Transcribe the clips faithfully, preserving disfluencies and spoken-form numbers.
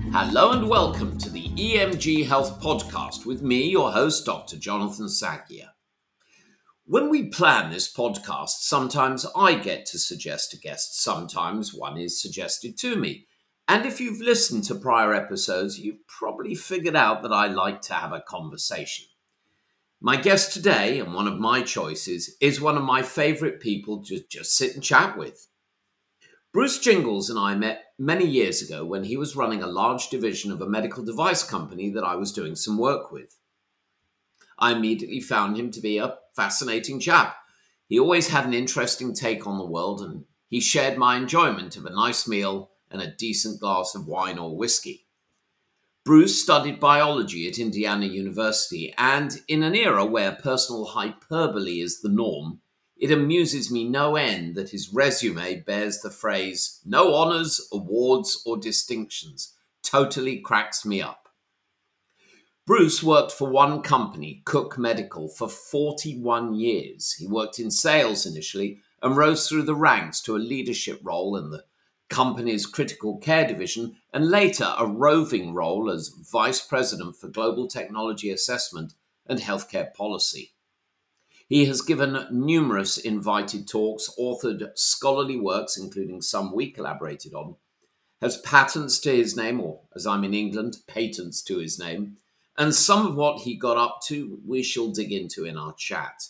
Hello and welcome to the E M G Health Podcast with me, your host, Doctor Jonathan Sakia. When we plan this podcast, sometimes I get to suggest a guest, sometimes one is suggested to me. And if you've listened to prior episodes, you've probably figured out that I like to have a conversation. My guest today, and one of my choices, is one of my favourite people to just sit and chat with. Bruce Jingles and I met many years ago when he was running a large division of a medical device company that I was doing some work with. I immediately found him to be a fascinating chap. He always had an interesting take on the world, and he shared my enjoyment of a nice meal and a decent glass of wine or whiskey. Bruce studied biology at Indiana University, and in an era where personal hyperbole is the norm, it amuses me no end that his resume bears the phrase, no honors, awards, or distinctions. Totally cracks me up. Bruce worked for one company, Cook Medical, for forty-one years. He worked in sales initially and rose through the ranks to a leadership role in the company's critical care division and later a roving role as vice president for global technology assessment and healthcare policy. He has given numerous invited talks, authored scholarly works, including some we collaborated on, has patents to his name, or as I'm in England, patents to his name, and some of what he got up to we shall dig into in our chat.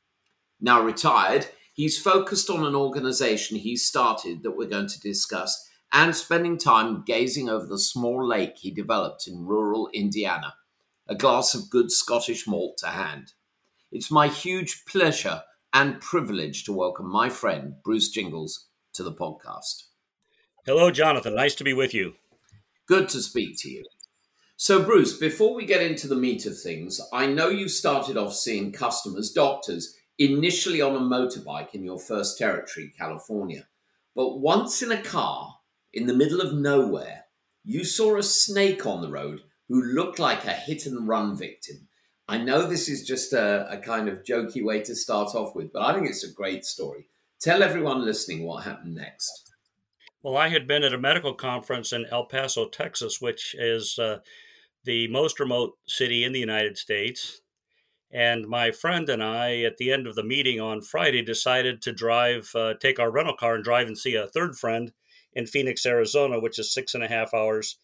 Now retired, he's focused on an organization he started that we're going to discuss and spending time gazing over the small lake he developed in rural Indiana, a glass of good Scottish malt to hand. It's my huge pleasure and privilege to welcome my friend, Bruce Jingles, to the podcast. Hello, Jonathan. Nice to be with you. Good to speak to you. So, Bruce, before we get into the meat of things, I know you started off seeing customers, doctors, initially on a motorbike in your first territory, California. But once in a car, in the middle of nowhere, you saw a snake on the road who looked like a hit-and-run victim. I know this is just a, a kind of jokey way to start off with, but I think it's a great story. Tell everyone listening what happened next. Well, I had been at a medical conference in El Paso, Texas, which is uh, the most remote city in the United States. And my friend and I, at the end of the meeting on Friday, decided to drive, uh, take our rental car and drive and see a third friend in Phoenix, Arizona, which is six and a half hours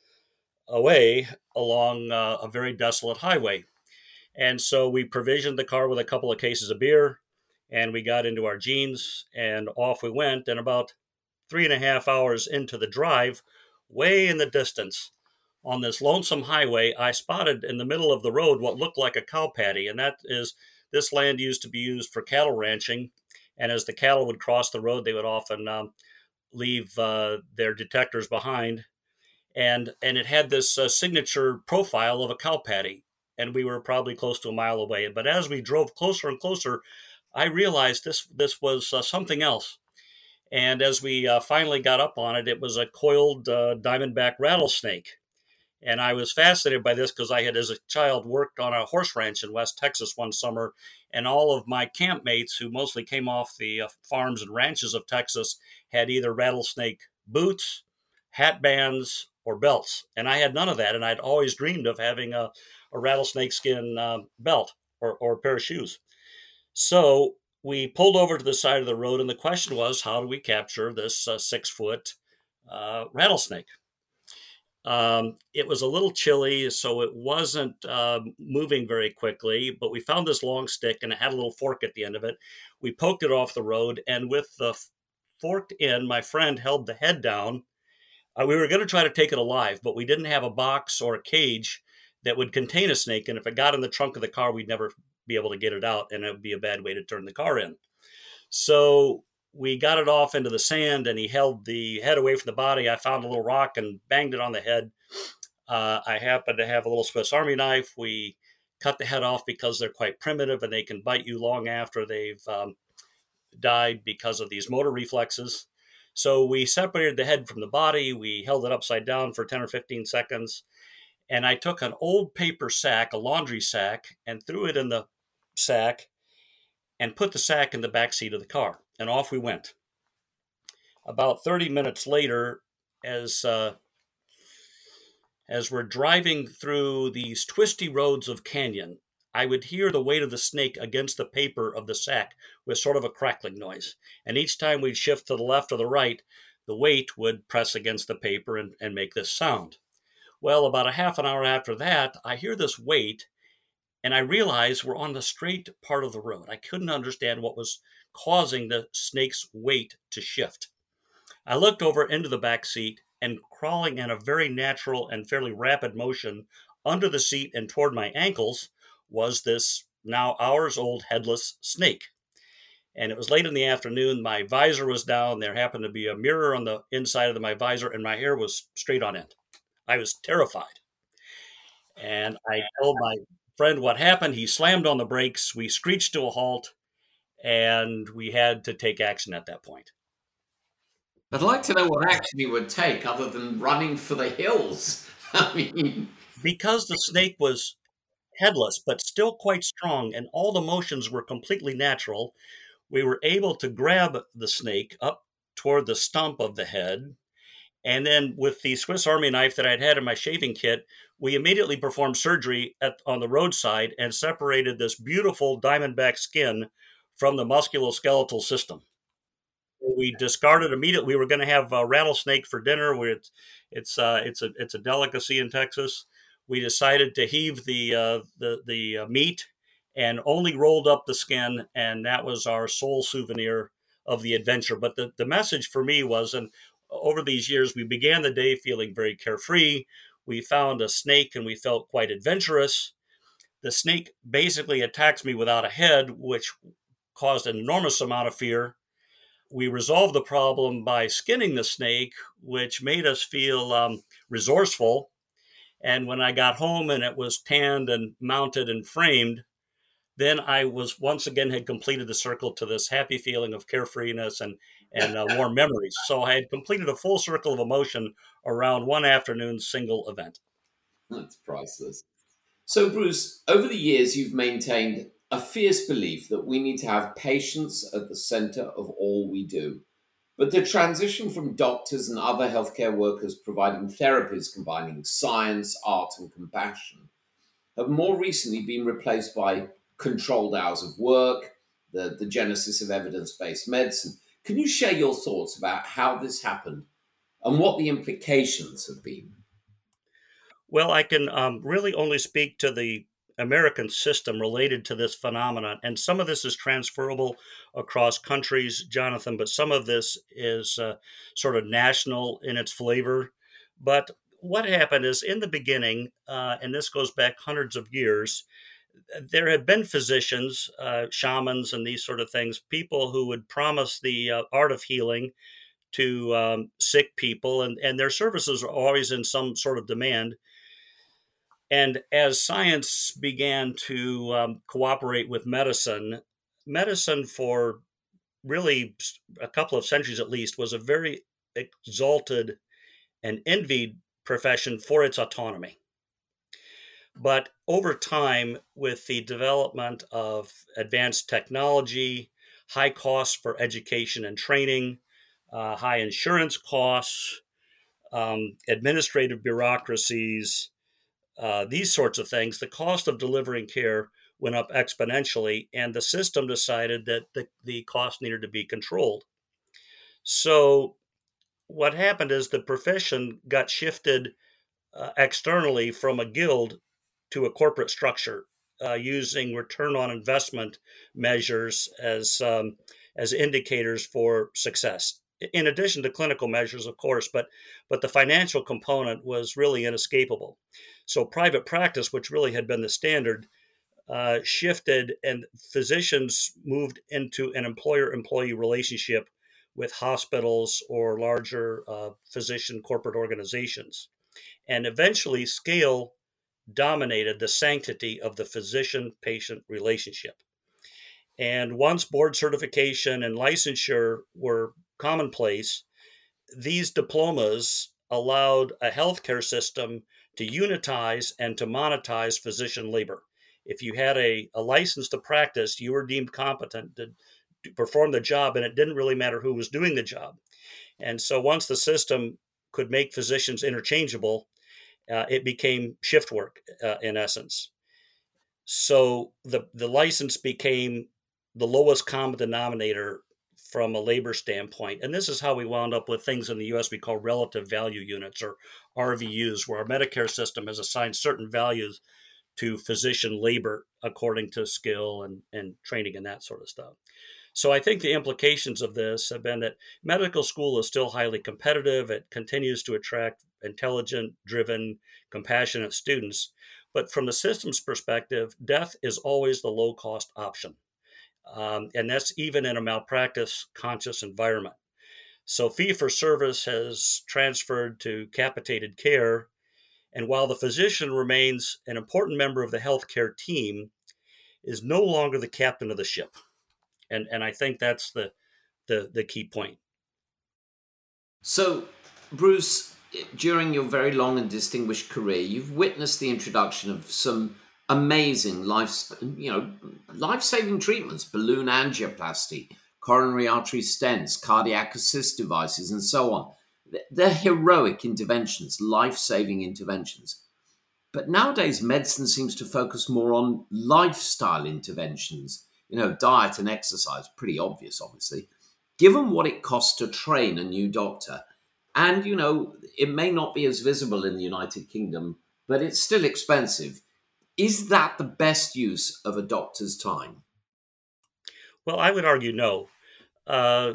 away along uh, a very desolate highway. And so we provisioned the car with a couple of cases of beer, and we got into our jeans, and off we went. And about three and a half hours into the drive, way in the distance, on this lonesome highway, I spotted in the middle of the road what looked like a cow patty. And that is, this land used to be used for cattle ranching. And as the cattle would cross the road, they would often um, leave uh, their detectors behind. And, and it had this uh, signature profile of a cow patty. And we were probably close to a mile away. But as we drove closer and closer, I realized this, this was uh, something else. And as we uh, finally got up on it, it was a coiled uh, diamondback rattlesnake. And I was fascinated by this because I had, as a child, worked on a horse ranch in West Texas one summer. And all of my campmates, who mostly came off the uh, farms and ranches of Texas, had either rattlesnake boots, hat bands, or belts. And I had none of that. And I'd always dreamed of having a, a rattlesnake skin uh, belt or, or a pair of shoes. So we pulled over to the side of the road, and the question was, how do we capture this uh, six-foot uh, rattlesnake? Um, it was a little chilly, so it wasn't uh, moving very quickly, but we found this long stick, and it had a little fork at the end of it. We poked it off the road, and with the f- forked end, my friend held the head down. Uh, we were going to try to take it alive, but we didn't have a box or a cage that would contain a snake, and if it got in the trunk of the car, we'd never be able to get it out, and it would be a bad way to turn the car in. So we got it off into the sand, and he held the head away from the body. I found a little rock and banged it on the head. Uh, I happened to have a little Swiss Army knife. We cut the head off because they're quite primitive, and they can bite you long after they've um, died because of these motor reflexes. So we separated the head from the body. We held it upside down for ten or fifteen seconds. And I took an old paper sack, a laundry sack, and threw it in the sack and put the sack in the back seat of the car. And off we went. About thirty minutes later, as uh, As we're driving through these twisty roads of canyon, I would hear the weight of the snake against the paper of the sack with sort of a crackling noise. And each time we'd shift to the left or the right, the weight would press against the paper and, and make this sound. Well, about a half an hour after that, I hear this weight and I realize we're on the straight part of the road. I couldn't understand what was causing the snake's weight to shift. I looked over into the back seat, and crawling in a very natural and fairly rapid motion under the seat and toward my ankles was this now hours old headless snake. And it was late in the afternoon. My visor was down. There happened to be a mirror on the inside of my visor, and my hair was straight on end. I was terrified. And I told my friend what happened. He slammed on the brakes. We screeched to a halt, and we had to take action at that point. I'd like to know what action you would take other than running for the hills. I mean, because the snake was headless, but still quite strong, and all the motions were completely natural, we were able to grab the snake up toward the stump of the head. And then with the Swiss Army knife that I'd had in my shaving kit, we immediately performed surgery at, on the roadside and separated this beautiful diamondback skin from the musculoskeletal system. We discarded immediately. We were going to have a rattlesnake for dinner. Where it's it's uh, it's a it's a delicacy in Texas. We decided to heave the uh, the the uh, meat and only rolled up the skin, and that was our sole souvenir of the adventure. But the, the message for me was, and over these years, we began the day feeling very carefree. We found a snake, and we felt quite adventurous. The snake basically attacks me without a head, which caused an enormous amount of fear. We resolved the problem by skinning the snake, which made us feel um, resourceful. And when I got home and it was tanned and mounted and framed, then I was once again had completed the circle to this happy feeling of carefreeness and, and uh, warm memories. So I had completed a full circle of emotion around one afternoon's single event. That's priceless. So, Bruce, over the years, you've maintained a fierce belief that we need to have patients at the center of all we do. But the transition from doctors and other healthcare workers providing therapies combining science, art, and compassion have more recently been replaced by controlled hours of work, the, the genesis of evidence-based medicine. Can you share your thoughts about how this happened and what the implications have been? Well, I can um, really only speak to the American system related to this phenomenon. And some of this is transferable across countries, Jonathan, but some of this is uh, sort of national in its flavor. But what happened is in the beginning, uh, and this goes back hundreds of years, there had been physicians, uh, shamans, and these sort of things, people who would promise the uh, art of healing to um, sick people, and, and their services are always in some sort of demand. And as science began to um, cooperate with medicine, medicine for really a couple of centuries at least was a very exalted and envied profession for its autonomy. But over time, with the development of advanced technology, high costs for education and training, uh, high insurance costs, um, administrative bureaucracies, uh, these sorts of things, the cost of delivering care went up exponentially, and the system decided that the, the cost needed to be controlled. So what happened is the profession got shifted uh, externally from a guild to a corporate structure, uh, using return on investment measures as um, as indicators for success. In addition to clinical measures, of course, but but the financial component was really inescapable. So private practice, which really had been the standard, uh, shifted, and physicians moved into an employer-employee relationship with hospitals or larger uh, physician corporate organizations. And eventually, scale dominated the sanctity of the physician-patient relationship. And once board certification and licensure were commonplace, these diplomas allowed a healthcare system to unitize and to monetize physician labor. If you had a, a license to practice, you were deemed competent to, to perform the job, and it didn't really matter who was doing the job. And so once the system could make physicians interchangeable, Uh, it became shift work uh, in essence. So the the license became the lowest common denominator from a labor standpoint. And this is how we wound up with things in the U S we call relative value units, or R V Us, where our Medicare system has assigned certain values to physician labor according to skill and, and training and that sort of stuff. So I think the implications of this have been that medical school is still highly competitive. It continues to attract intelligent, driven, compassionate students. But from the system's perspective, death is always the low cost option. Um, and that's even in a malpractice conscious environment. So fee for service has transferred to capitated care. And while the physician remains an important member of the healthcare team, is no longer the captain of the ship. And and I think that's the the, the key point. So, Bruce, during your very long and distinguished career, you've witnessed the introduction of some amazing life, you know, life-saving treatments: balloon angioplasty, coronary artery stents, cardiac assist devices, and so on. They're heroic interventions, life-saving interventions. But nowadays, medicine seems to focus more on lifestyle interventions. You know, diet and exercise, pretty obvious, obviously. Given what it costs to train a new doctor, and, you know, it may not be as visible in the United Kingdom, but it's still expensive. Is that the best use of a doctor's time? Well, I would argue no. Uh,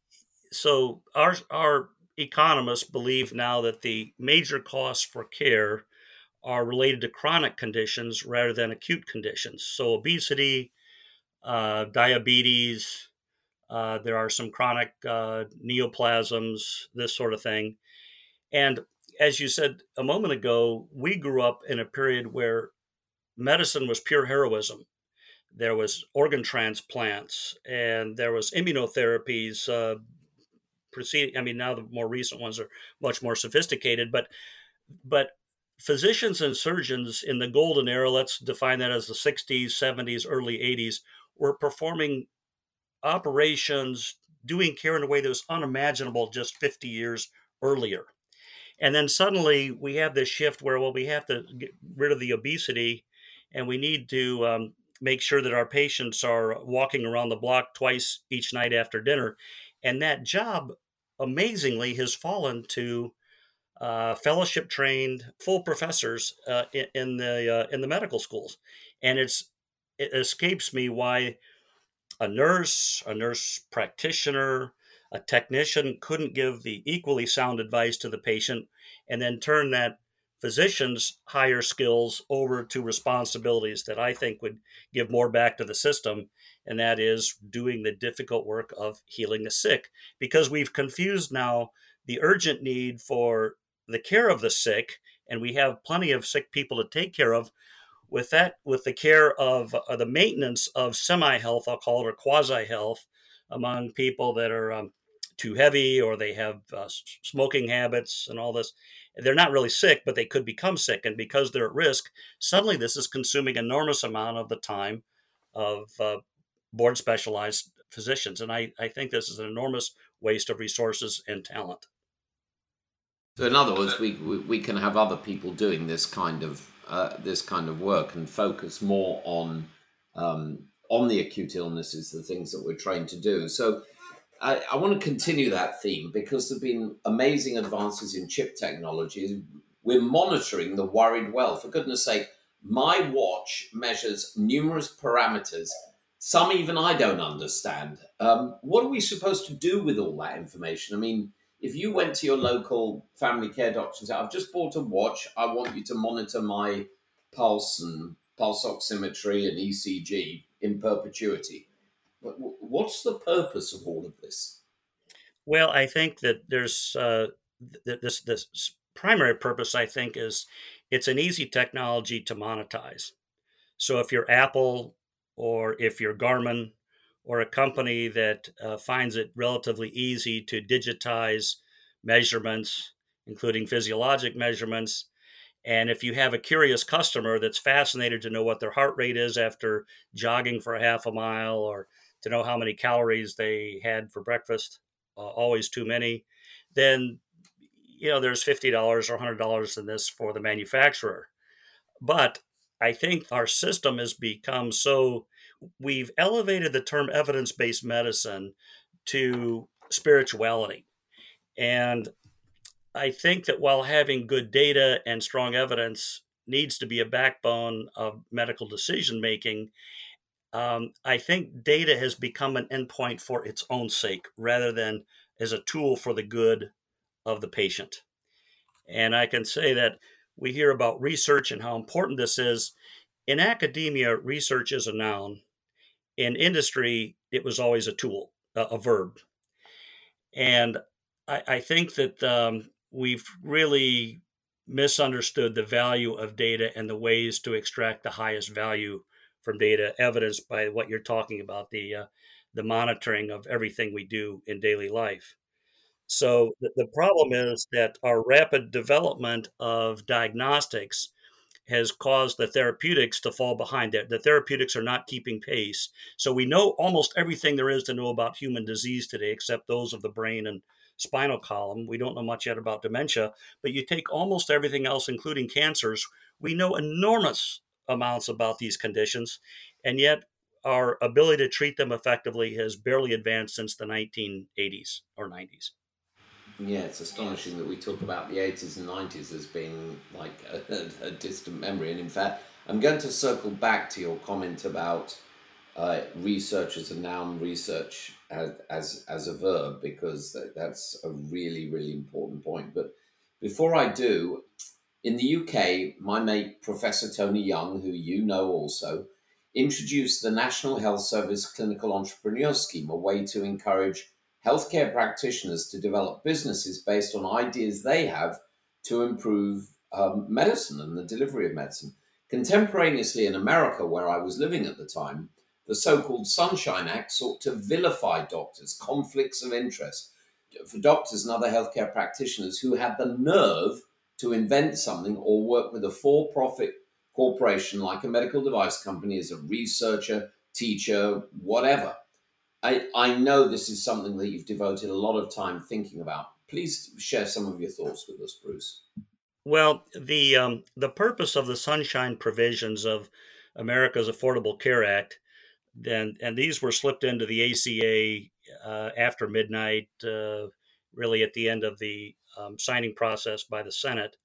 so our our economists believe now that the major costs for care are related to chronic conditions rather than acute conditions. So obesity, uh, diabetes, uh, there are some chronic uh, neoplasms, this sort of thing. And as you said a moment ago, we grew up in a period where medicine was pure heroism. There was organ transplants, and there was immunotherapies. Uh, proceeding, I mean, now the more recent ones are much more sophisticated, but but physicians and surgeons in the golden era, let's define that as the sixties, seventies, early eighties, were performing operations, doing care in a way that was unimaginable just fifty years earlier. And then suddenly we have this shift where, well, we have to get rid of the obesity, and we need to um, make sure that our patients are walking around the block twice each night after dinner. And that job, amazingly, has fallen to uh, fellowship trained full professors uh, in, in the uh, in the medical schools. And it's it escapes me why a nurse, a nurse practitioner, a technician couldn't give the equally sound advice to the patient and then turn that physician's higher skills over to responsibilities that I think would give more back to the system. And that is doing the difficult work of healing the sick, because we've confused now the urgent need for the care of the sick, and we have plenty of sick people to take care of, with that, with the care of uh, the maintenance of semi-health, I'll call it, or quasi-health, among people that are um, too heavy, or they have uh, smoking habits and all this. They're not really sick, but they could become sick. And because they're at risk, suddenly this is consuming enormous amount of the time of uh, board specialized physicians. And I, I think this is an enormous waste of resources and talent. So, in other words, we, we, we can have other people doing this kind of uh, this kind of work and focus more on um, on the acute illnesses, the things that we're trained to do. So, I, I want to continue that theme because there've been amazing advances in chip technology. We're monitoring the worried well. For goodness sake, my watch measures numerous parameters. Some even I don't understand. Um, what are we supposed to do with all that information? I mean, if you went to your local family care doctor and said, I've just bought a watch, I want you to monitor my pulse and pulse oximetry and E C G in perpetuity. But what's the purpose of all of this? Well, I think that there's uh, th- this this primary purpose, I think, is it's an easy technology to monetize. So if you're Apple, or if you're Garmin, or a company that uh, finds it relatively easy to digitize measurements, including physiologic measurements, and if you have a curious customer that's fascinated to know what their heart rate is after jogging for a half a mile, or to know how many calories they had for breakfast, uh, always too many, then you know, there's fifty dollars or one hundred dollars in this for the manufacturer. But I think our system has become so, we've elevated the term evidence-based medicine to spirituality. And I think that while having good data and strong evidence needs to be a backbone of medical decision making, um, I think data has become an endpoint for its own sake rather than as a tool for the good of the patient. And I can say that we hear about research and how important this is. In academia, research is a noun. In industry, it was always a tool, a, a verb. And I, I think that um, we've really misunderstood the value of data and the ways to extract the highest value from data, evidenced by what you're talking about, the uh, the monitoring of everything we do in daily life. So the, the problem is that our rapid development of diagnostics has caused the therapeutics to fall behind. That the therapeutics are not keeping pace. So we know almost everything there is to know about human disease today, except those of the brain and spinal column. We don't know much yet about dementia, but you take almost everything else, including cancers. We know enormous amounts about these conditions, and yet our ability to treat them effectively has barely advanced since the nineteen eighties or nineties. Yeah, it's astonishing that we talk about the eighties and nineties as being like a, a, a distant memory. And in fact, I'm going to circle back to your comment about uh, research as a noun, research as, as, as a verb, because that, that's a really, really important point. But before I do, in the U K, my mate, Professor Tony Young, who you know also, introduced the National Health Service Clinical Entrepreneur Scheme, a way to encourage healthcare practitioners to develop businesses based on ideas they have to improve um, medicine and the delivery of medicine. Contemporaneously in America, where I was living at the time, the so-called Sunshine Act sought to vilify doctors, conflicts of interest, for doctors and other healthcare practitioners who had the nerve to invent something or work with a for-profit corporation like a medical device company as a researcher, teacher, whatever. I, I know this is something that you've devoted a lot of time thinking about. Please share some of your thoughts with us, Bruce. Well, the um, the purpose of the sunshine provisions of America's Affordable Care Act, then and these were slipped into the A C A uh, after midnight, uh, really at the end of the um, signing process by the Senate,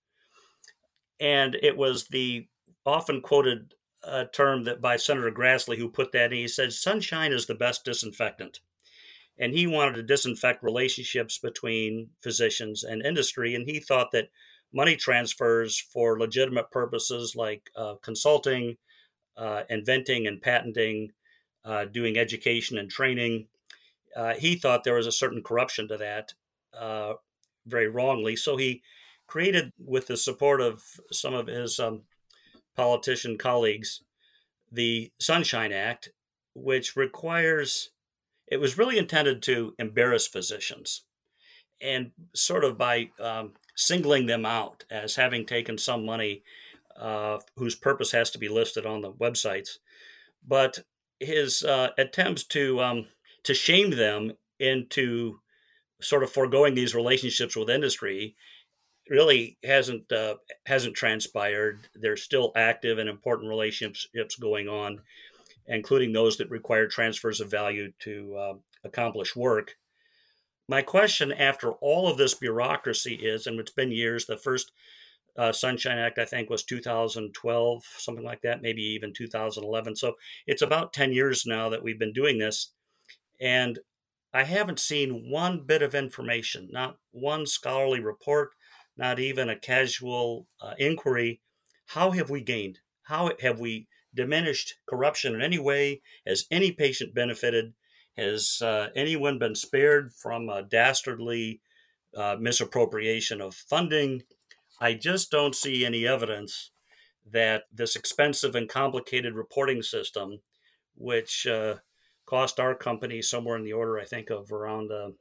and it was the often quoted uh, term that by Senator Grassley, who put that in. He said, "Sunshine is the best disinfectant." And he wanted to disinfect relationships between physicians and industry. And he thought that money transfers for legitimate purposes like uh, consulting, uh, inventing and patenting, uh, doing education and training, uh, he thought there was a certain corruption to that, uh, very wrongly. So he created, with the support of some of his um, politician colleagues, the Sunshine Act, which requires, it was really intended to embarrass physicians and sort of by um, singling them out as having taken some money uh, whose purpose has to be listed on the websites. But his uh, attempts to um, to shame them into sort of foregoing these relationships with industry really hasn't uh, hasn't transpired. There's still active and important relationships going on, including those that require transfers of value to uh, accomplish work. My question after all of this bureaucracy is, and it's been years, the first uh, Sunshine Act, I think, was two thousand twelve, something like that, maybe even two thousand eleven. So it's about ten years now that we've been doing this. And I haven't seen one bit of information, not one scholarly report, not even a casual uh, inquiry. How have we gained? How have we diminished corruption in any way? Has any patient benefited? Has uh, anyone been spared from a dastardly uh, misappropriation of funding? I just don't see any evidence that this expensive and complicated reporting system, which uh, cost our company somewhere in the order, I think, of around, uh,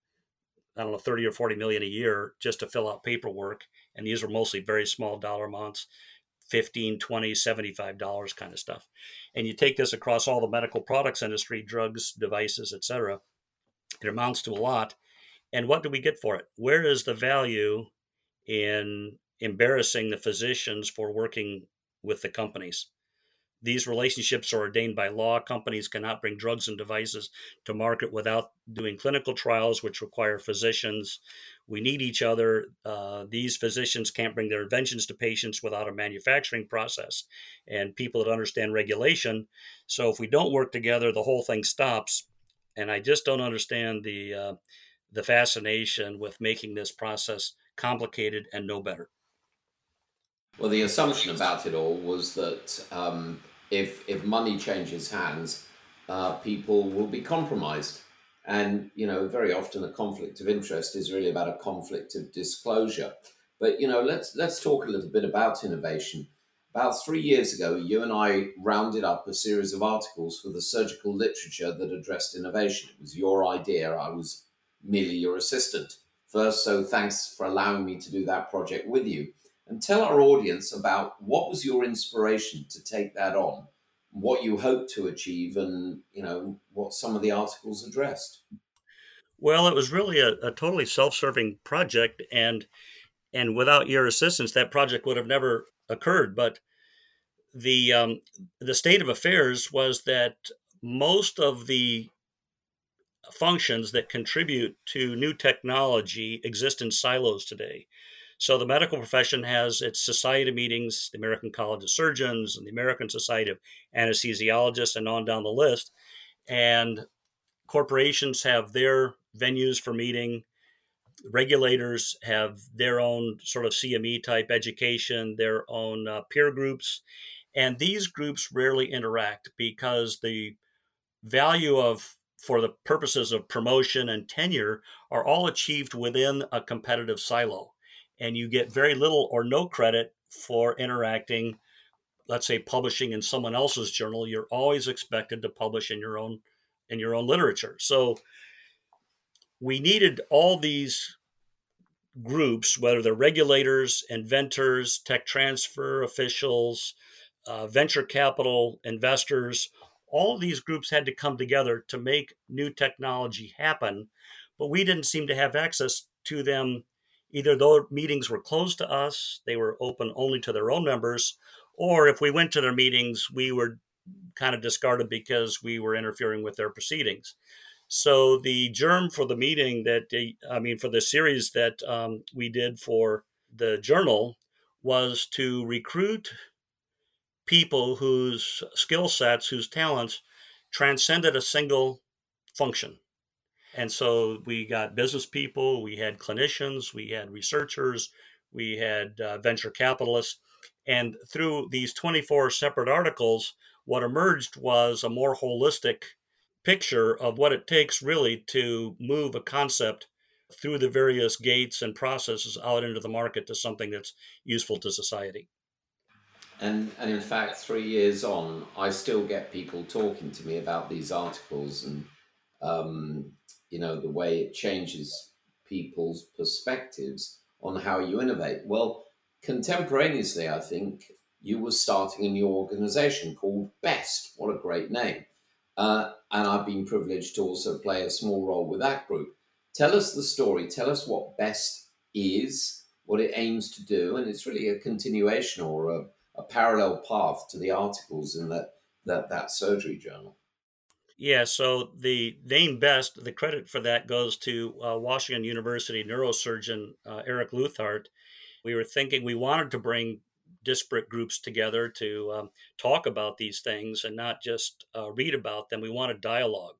I don't know, thirty or forty million a year just to fill out paperwork. And these are mostly very small dollar amounts, fifteen, twenty, seventy-five dollars kind of stuff. And you take this across all the medical products industry, drugs, devices, et cetera. It amounts to a lot. And what do we get for it? Where is the value in embarrassing the physicians for working with the companies. These relationships are ordained by law. Companies cannot bring drugs and devices to market without doing clinical trials, which require physicians. We need each other. Uh, these physicians can't bring their inventions to patients without a manufacturing process and people that understand regulation. So if we don't work together, the whole thing stops. And I just don't understand the uh, the fascination with making this process complicated and no better. Well, the assumption about it all was that um, if if money changes hands, uh, people will be compromised, and you know, very often a conflict of interest is really about a conflict of disclosure. But you know, let's let's talk a little bit about innovation. About three years ago, you and I rounded up a series of articles for the surgical literature that addressed innovation. It was your idea. I was merely your assistant. First, so thanks for allowing me to do that project with you, and tell our audience about what was your inspiration to take that on, what you hoped to achieve, and you know what some of the articles addressed. Well, it was really a, a totally self-serving project, and and without your assistance, that project would have never occurred. But the um, the state of affairs was that most of the functions that contribute to new technology exist in silos today. So the medical profession has its society meetings, the American College of Surgeons and the American Society of Anesthesiologists, and on down the list. And corporations have their venues for meeting. Regulators have their own sort of C M E type education, their own uh, peer groups. And these groups rarely interact because the value of for the purposes of promotion and tenure are all achieved within a competitive silo, and you get very little or no credit for interacting. Let's say publishing in someone else's journal, you're always expected to publish in your own in your own literature. So we needed all these groups, whether they're regulators, inventors, tech transfer officials, uh, venture capital investors. All of these groups had to come together to make new technology happen, but we didn't seem to have access to them. Either those meetings were closed to us, they were open only to their own members, or if we went to their meetings, we were kind of discarded because we were interfering with their proceedings. So the germ for the meeting that, I mean, for the series that um, we did for the journal was to recruit people whose skill sets, whose talents transcended a single function. And so we got business people, we had clinicians, we had researchers, we had uh, venture capitalists. And through these twenty-four separate articles, what emerged was a more holistic picture of what it takes really to move a concept through the various gates and processes out into the market to something that's useful to society. And and in fact, three years on, I still get people talking to me about these articles, and um, you know the way it changes people's perspectives on how you innovate. Well, contemporaneously, I think you were starting a new organization called BEST. What a great name! Uh, and I've been privileged to also play a small role with that group. Tell us the story. Tell us what BEST is, what it aims to do, and it's really a continuation or a a parallel path to the articles in that that that surgery journal. Yeah, so the name BEST, the credit for that goes to uh, Washington University neurosurgeon uh, Eric Luthart. We were thinking we wanted to bring disparate groups together to um, talk about these things and not just uh, read about them. We wanted dialogue.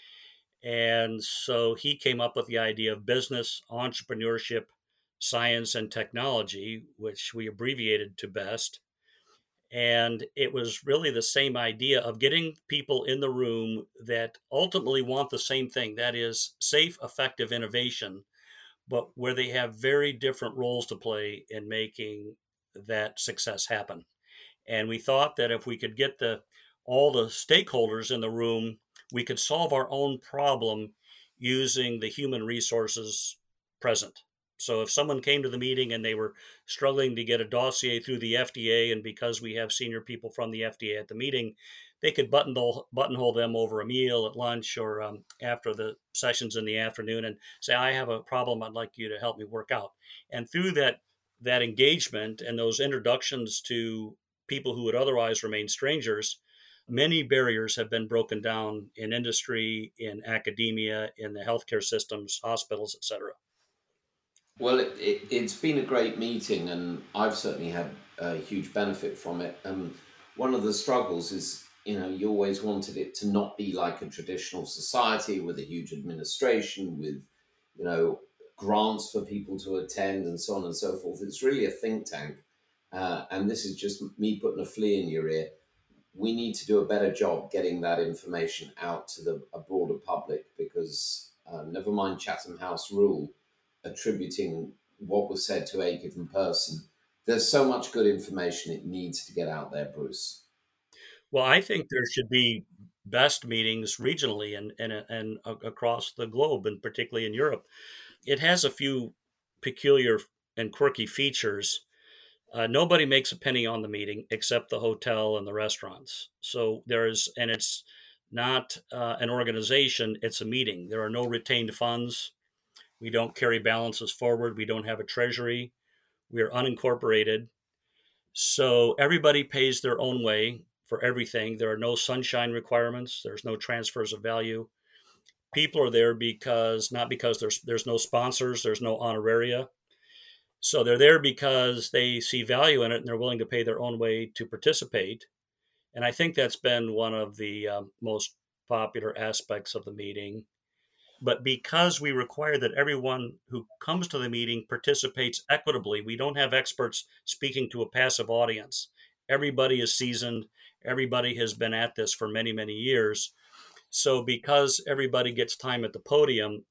And so he came up with the idea of business, entrepreneurship, science, and technology, which we abbreviated to BEST. And it was really the same idea of getting people in the room that ultimately want the same thing, that is, safe, effective innovation, but where they have very different roles to play in making that success happen. And we thought that if we could get the all the stakeholders in the room, we could solve our own problem using the human resources present. So if someone came to the meeting and they were struggling to get a dossier through the F D A, and because we have senior people from the F D A at the meeting, they could buttonhole, buttonhole them over a meal at lunch or um, after the sessions in the afternoon and say, I have a problem I'd like you to help me work out. And through that that engagement and those introductions to people who would otherwise remain strangers, many barriers have been broken down in industry, in academia, in the healthcare systems, hospitals, et cetera. Well, it, it, it's been a great meeting, and I've certainly had a huge benefit from it. And one of the struggles is, you know, you always wanted it to not be like a traditional society with a huge administration, with, you know, grants for people to attend and so on and so forth. It's really a think tank. Uh, and this is just me putting a flea in your ear. We need to do a better job getting that information out to the a broader public, because uh, never mind Chatham House rule attributing what was said to a given person. There's so much good information it needs to get out there, Bruce. Well, I think there should be best meetings regionally and, and, and across the globe, and particularly in Europe. It has a few peculiar and quirky features. Uh, nobody makes a penny on the meeting except the hotel and the restaurants. So there's, and it's not uh, an organization, it's a meeting. There are no retained funds. We don't carry balances forward. We don't have a treasury. We are unincorporated. So everybody pays their own way for everything. There are no sunshine requirements. There's no transfers of value. People are there because, not because there's there's no sponsors, there's no honoraria. So they're there because they see value in it and they're willing to pay their own way to participate. And I think that's been one of the um, most popular aspects of the meeting. But because we require that everyone who comes to the meeting participates equitably, we don't have experts speaking to a passive audience. Everybody is seasoned. Everybody has been at this for many, many years. So because everybody gets time at the podium,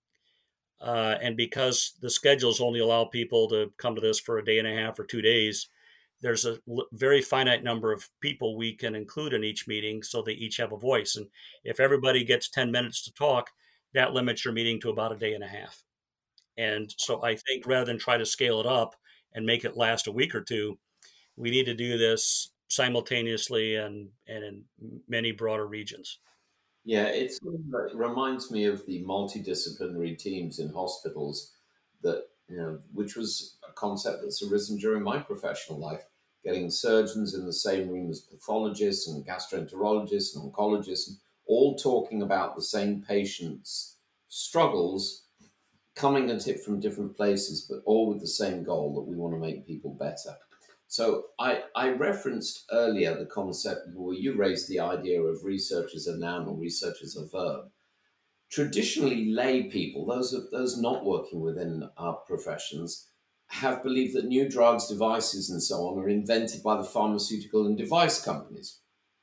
uh, and because the schedules only allow people to come to this for a day and a half or two days, there's a l- very finite number of people we can include in each meeting so they each have a voice. And if everybody gets ten minutes to talk, that limits your meeting to about a day and a half. And so I think rather than try to scale it up and make it last a week or two, we need to do this simultaneously and, and in many broader regions. Yeah, it's, it reminds me of the multidisciplinary teams in hospitals that, you know, which was a concept that's arisen during my professional life, getting surgeons in the same room as pathologists and gastroenterologists and oncologists, and all talking about the same patient's struggles, coming at it from different places, but all with the same goal, that we want to make people better. So I, I referenced earlier the concept where you raised the idea of research as a noun or research as a verb. Traditionally, lay people, those those not working within our professions, have believed that new drugs, devices, and so on are invented by the pharmaceutical and device companies.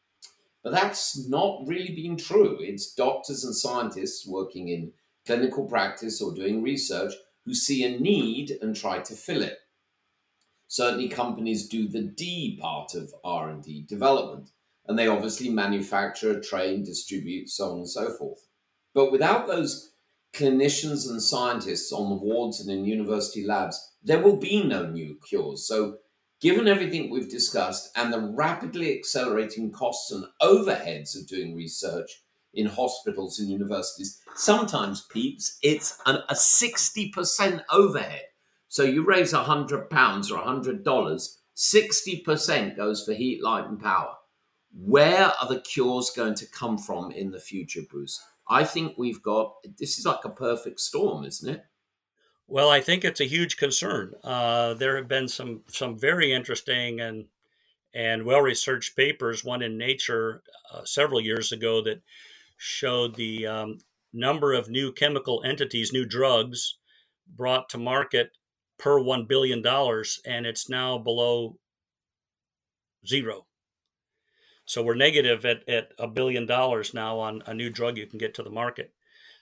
But that's not really been true. It's doctors and scientists working in clinical practice or doing research who see a need and try to fill it. Certainly companies do the D part of R and D, development, and they obviously manufacture, train, distribute, so on and so forth. But without those clinicians and scientists on the wards and in university labs, there will be no new cures. So given everything we've discussed and the rapidly accelerating costs and overheads of doing research in hospitals and universities, sometimes, peeps, it's an, a sixty percent overhead. So you raise one hundred pounds or one hundred dollars, sixty percent goes for heat, light, and power. Where are the cures going to come from in the future, Bruce? I think we've got, this is like a perfect storm, isn't it? Well, I think it's a huge concern. Uh, there have been some some very interesting and and well-researched papers, one in Nature uh, several years ago, that showed the um, number of new chemical entities, new drugs brought to market per one billion dollars, and it's now below zero. So we're negative at, at a billion dollars now on a new drug you can get to the market.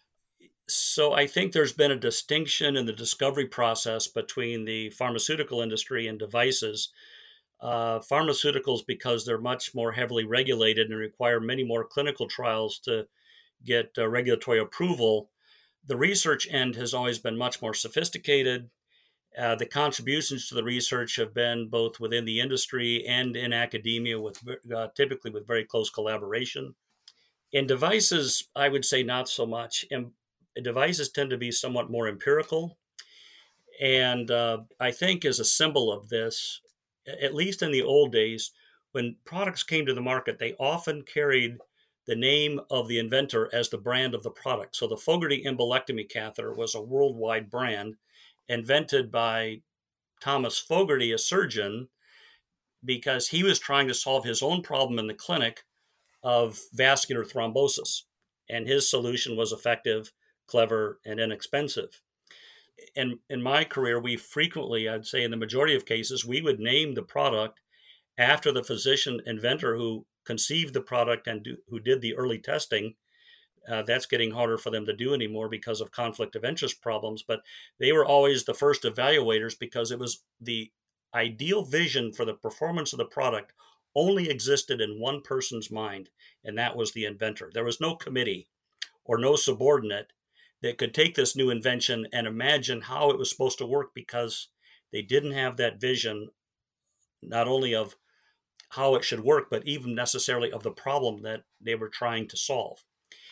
So I think there's been a distinction in the discovery process between the pharmaceutical industry and devices. Uh, pharmaceuticals, because they're much more heavily regulated and require many more clinical trials to get uh, regulatory approval, the research end has always been much more sophisticated. Uh, the contributions to the research have been both within the industry and in academia, with uh, typically with very close collaboration. In devices, I would say not so much. And devices tend to be somewhat more empirical, And uh, I think as a symbol of this, at least in the old days, when products came to the market, they often carried the name of the inventor as the brand of the product. So the Fogarty embolectomy catheter was a worldwide brand invented by Thomas Fogarty, a surgeon, because he was trying to solve his own problem in the clinic of vascular thrombosis. And his solution was effective, clever, and inexpensive. In, in my career, we frequently, I'd say in the majority of cases, we would name the product after the physician inventor who conceived the product and do, who did the early testing. Uh, that's getting harder for them to do anymore because of conflict of interest problems. But they were always the first evaluators because it was the ideal vision for the performance of the product only existed in one person's mind, and that was the inventor. There was no committee or no subordinate that could take this new invention and imagine how it was supposed to work because they didn't have that vision, not only of how it should work, but even necessarily of the problem that they were trying to solve.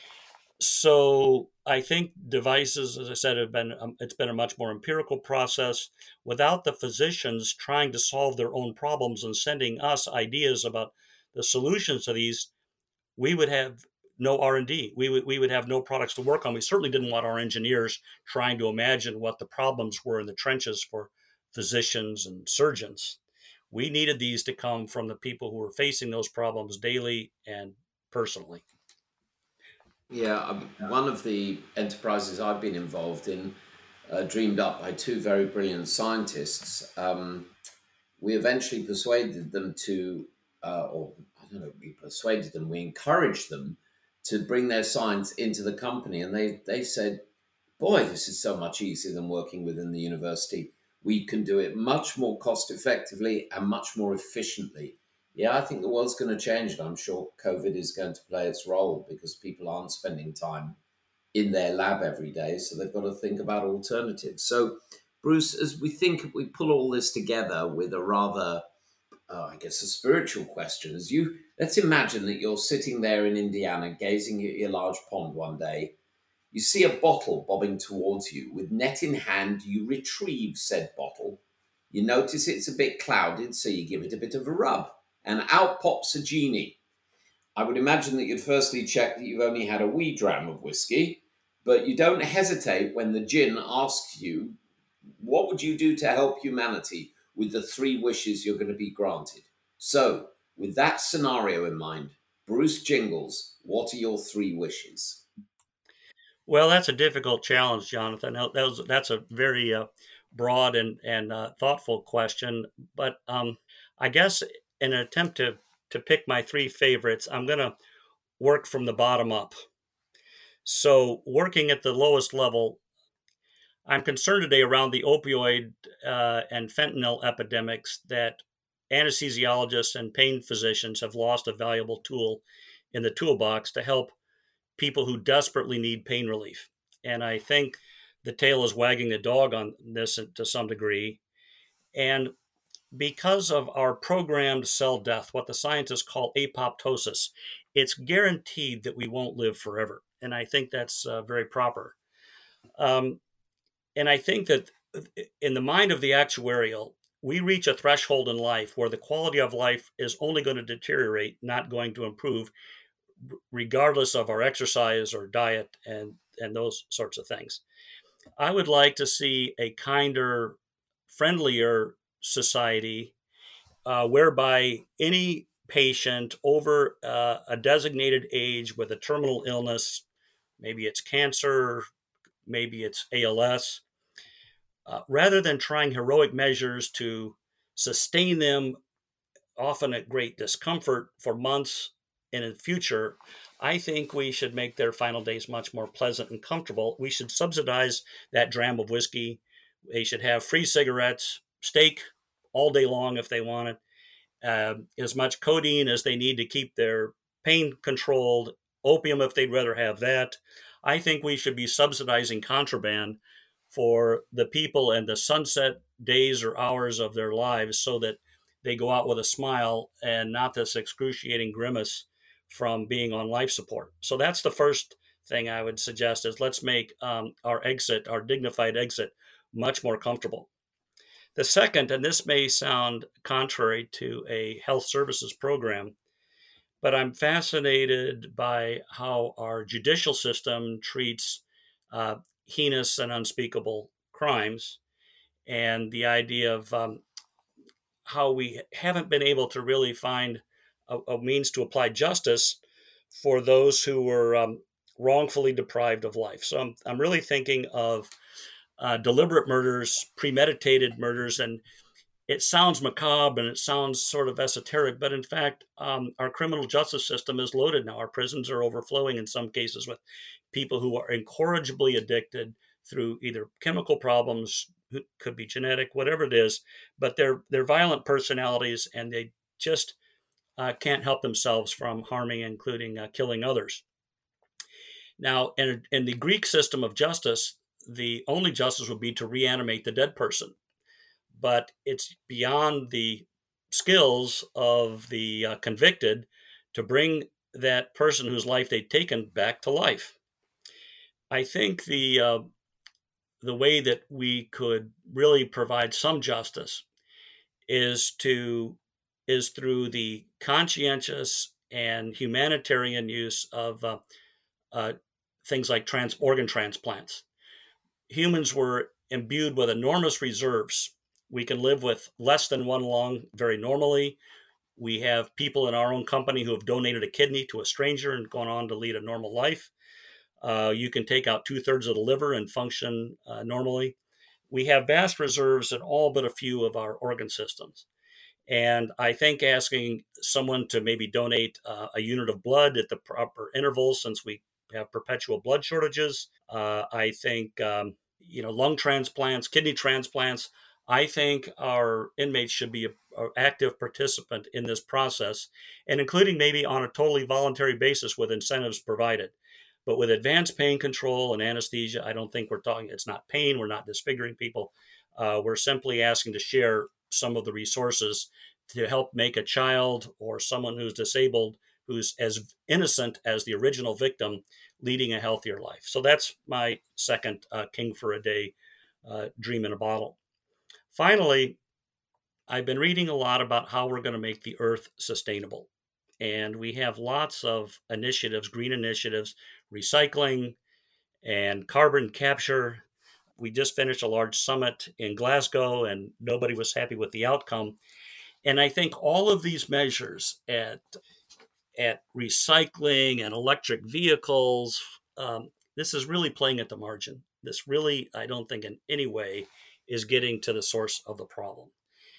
So I think devices, as I said, have been um, it's been a much more empirical process without the physicians trying to solve their own problems and sending us ideas about the solutions to these. We would have no R and D. We would we would have no products to work on. We certainly didn't want our engineers trying to imagine what the problems were in the trenches for physicians and surgeons. We needed these to come from the people who were facing those problems daily and personally. Yeah, um, one of the enterprises I've been involved in, uh, dreamed up by two very brilliant scientists. Um, we eventually persuaded them to, uh, or I don't know, we persuaded them, we encouraged them to bring their science into the company. And they, they said, boy, this is so much easier than working within the university. We can do it much more cost effectively and much more efficiently. Yeah, I think the world's going to change, and I'm sure COVID is going to play its role because people aren't spending time in their lab every day, so they've got to think about alternatives. So, Bruce, as we think, we pull all this together with a rather, uh, I guess, a spiritual question. As you let's imagine that you're sitting there in Indiana, gazing at your large pond one day. You see a bottle bobbing towards you. With net in hand, you retrieve said bottle. You notice it's a bit clouded, so you give it a bit of a rub, and out pops a genie. I would imagine that you'd firstly check that you've only had a wee dram of whiskey, but you don't hesitate when the djinn asks you, what would you do to help humanity with the three wishes you're going to be granted? So, with that scenario in mind, Bruce Jingles, what are your three wishes? Well, that's a difficult challenge, Jonathan. That was, that's a very uh, broad and, and uh, thoughtful question. But um, I guess in an attempt to, to pick my three favorites, I'm going to work from the bottom up. So, working at the lowest level, I'm concerned today around the opioid uh, and fentanyl epidemics that anesthesiologists and pain physicians have lost a valuable tool in the toolbox to help people who desperately need pain relief. And I think the tail is wagging the dog on this to some degree. And because of our programmed cell death, what the scientists call apoptosis, it's guaranteed that we won't live forever. And I think that's uh, very proper. Um, and I think that in the mind of the actuarial, we reach a threshold in life where the quality of life is only going to deteriorate, not going to improve, regardless of our exercise or diet and, and those sorts of things. I would like to see a kinder, friendlier society uh, whereby any patient over uh, a designated age with a terminal illness, maybe it's cancer, maybe it's A L S, uh, rather than trying heroic measures to sustain them, often at great discomfort for months in the future, I think we should make their final days much more pleasant and comfortable. We should subsidize that dram of whiskey. They should have free cigarettes, steak all day long if they want it, uh, as much codeine as they need to keep their pain controlled, opium if they'd rather have that. I think we should be subsidizing contraband for the people and the sunset days or hours of their lives so that they go out with a smile and not this excruciating grimace from being on life support. So that's the first thing I would suggest is let's make um, our exit, our dignified exit, much more comfortable. The second, and this may sound contrary to a health services program, but I'm fascinated by how our judicial system treats uh, heinous and unspeakable crimes, and the idea of um, how we haven't been able to really find a, a means to apply justice for those who were um, wrongfully deprived of life. So I'm, I'm really thinking of uh, deliberate murders, premeditated murders, and it sounds macabre and it sounds sort of esoteric, but in fact, um, our criminal justice system is loaded now. Our prisons are overflowing in some cases with people who are incorrigibly addicted through either chemical problems, could be genetic, whatever it is, but they're they're violent personalities and they just uh, can't help themselves from harming, including uh, killing others. Now, in, in the Greek system of justice, the only justice would be to reanimate the dead person. But it's beyond the skills of the uh, convicted to bring that person whose life they'd taken back to life. I think the uh, the way that we could really provide some justice is to is through the conscientious and humanitarian use of uh, uh, things like trans organ transplants. Humans were imbued with enormous reserves. We can live with less than one lung very normally. We have people in our own company who have donated a kidney to a stranger and gone on to lead a normal life. Uh, you can take out two thirds of the liver and function uh, normally. We have vast reserves in all but a few of our organ systems. And I think asking someone to maybe donate uh, a unit of blood at the proper intervals, since we have perpetual blood shortages. Uh, I think, um, you know, lung transplants, kidney transplants. I think our inmates should be an active participant in this process, and including maybe on a totally voluntary basis with incentives provided. But with advanced pain control and anesthesia, I don't think we're talking, it's not pain, we're not disfiguring people. Uh, we're simply asking to share some of the resources to help make a child or someone who's disabled, who's as innocent as the original victim, leading a healthier life. So that's my second uh, King for a Day uh, dream in a bottle. Finally, I've been reading a lot about how we're going to make the earth sustainable. And we have lots of initiatives, green initiatives, recycling and carbon capture. We just finished a large summit in Glasgow and nobody was happy with the outcome. And I think all of these measures at, at recycling and electric vehicles, um, this is really playing at the margin. This really, I don't think in any way is getting to the source of the problem.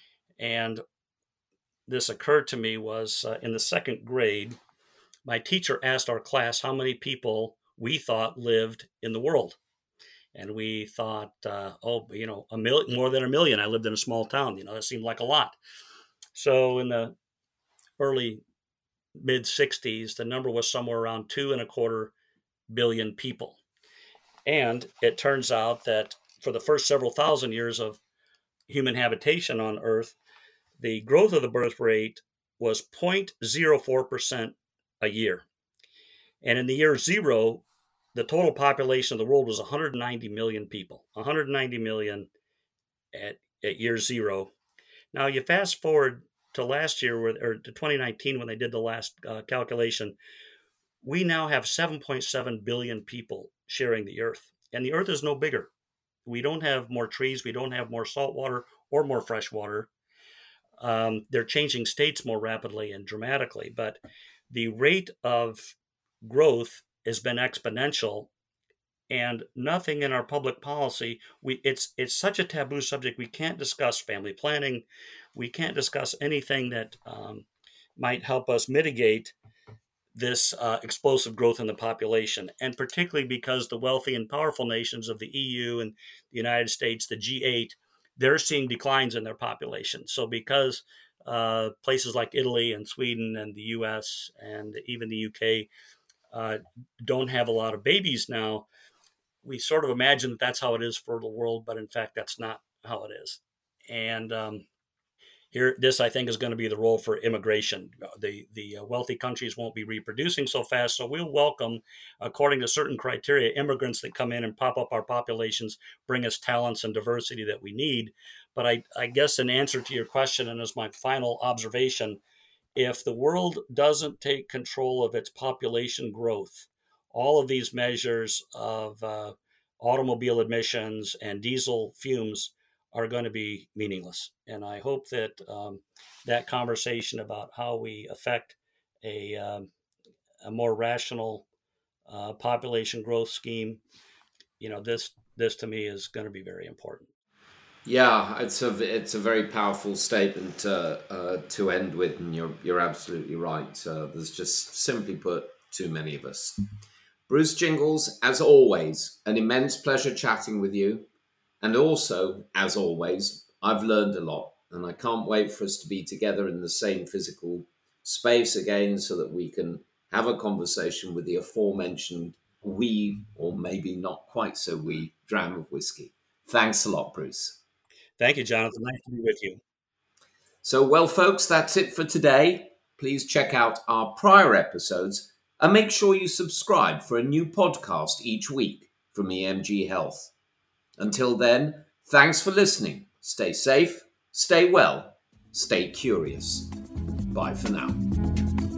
And this occurred to me was uh, in the second grade, my teacher asked our class how many people we thought lived in the world. And we thought, uh, oh, you know, a million, more than a million. I lived in a small town. You know, that seemed like a lot. So in the early mid sixties, the number was somewhere around two and a quarter billion people. And it turns out that for the first several thousand years of human habitation on Earth, the growth of the birth rate was zero point zero four percent a year. And in the year zero, the total population of the world was one hundred ninety million people, one hundred ninety million at, at year zero. Now you fast forward to last year, or to twenty nineteen when they did the last uh, calculation, we now have seven point seven billion people sharing the earth. And the earth is no bigger. We don't have more trees, we don't have more salt water or more fresh water. Um, they're changing states more rapidly and dramatically, but the rate of growth has been exponential, and nothing in our public policy, we it's it's such a taboo subject. We can't discuss family planning. We can't discuss anything that um, might help us mitigate this uh, explosive growth in the population, and particularly because the wealthy and powerful nations of the E U and the United States, the G eight, they're seeing declines in their population. So because uh, places like Italy and Sweden and the U S and even the U K uh, don't have a lot of babies now, we sort of imagine that that's how it is for the world, but in fact, that's not how it is. And um, Here, this I think is going to be the role for immigration. The the uh, wealthy countries won't be reproducing so fast, so we'll welcome, according to certain criteria, immigrants that come in and pop up our populations, bring us talents and diversity that we need. But I, I guess in answer to your question, and as my final observation, if the world doesn't take control of its population growth, all of these measures of uh, automobile emissions and diesel fumes are going to be meaningless. And I hope that um, that conversation about how we affect a, um, a more rational uh, population growth scheme, you know, this this to me is going to be very important. Yeah, it's a it's a very powerful statement uh, uh, to end with, and you're you're absolutely right. Uh, there's just simply put too many of us. Bruce Jingles, as always, an immense pleasure chatting with you. And also, as always, I've learned a lot, and I can't wait for us to be together in the same physical space again so that we can have a conversation with the aforementioned wee, or maybe not quite so wee, dram of whiskey. Thanks a lot, Bruce. Thank you, Jonathan. Nice to be with you. So, well, folks, that's it for today. Please check out our prior episodes and make sure you subscribe for a new podcast each week from E M G Health. Until then, thanks for listening. Stay safe, stay well, stay curious. Bye for now.